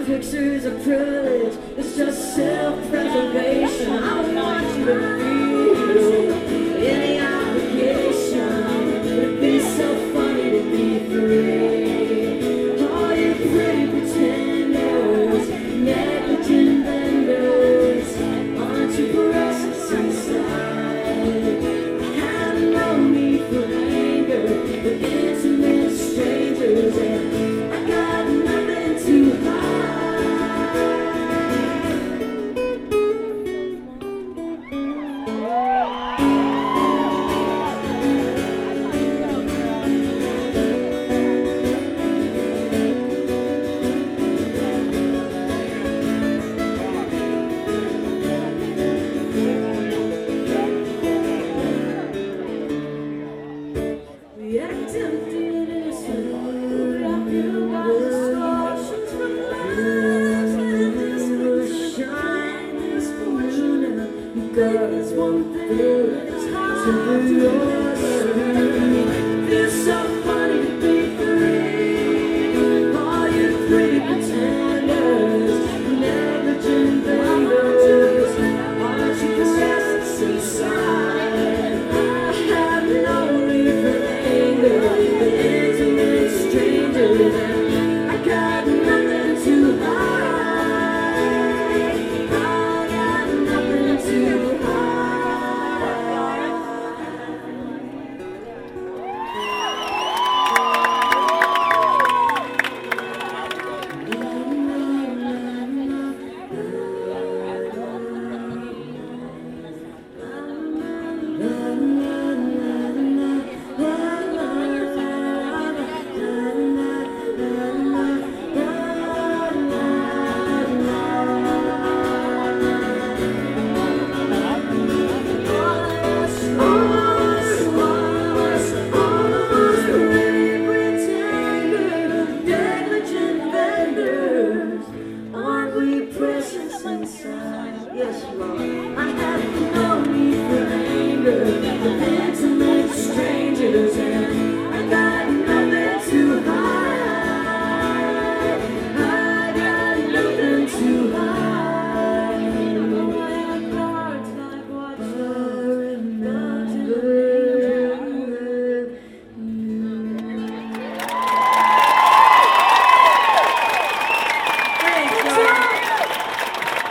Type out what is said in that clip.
pictures of privilege, it's just self-preservation. I want you to feel any obligation. It'd be so funny to be free. All you pretty pretenders, negligent vendors, aren't you precious inside? I have no need for anger, but intimate strangers, and I got nothing to hide. There's one thing that's hard to do. Feels so funny to be free. All you pretty pretenders, negligent vendors, aren't you possessed inside? I have no need for anger, but intimate strangers, and I got nothing to hide. Yes, Lord. I have no need for anger, but intimate strangers.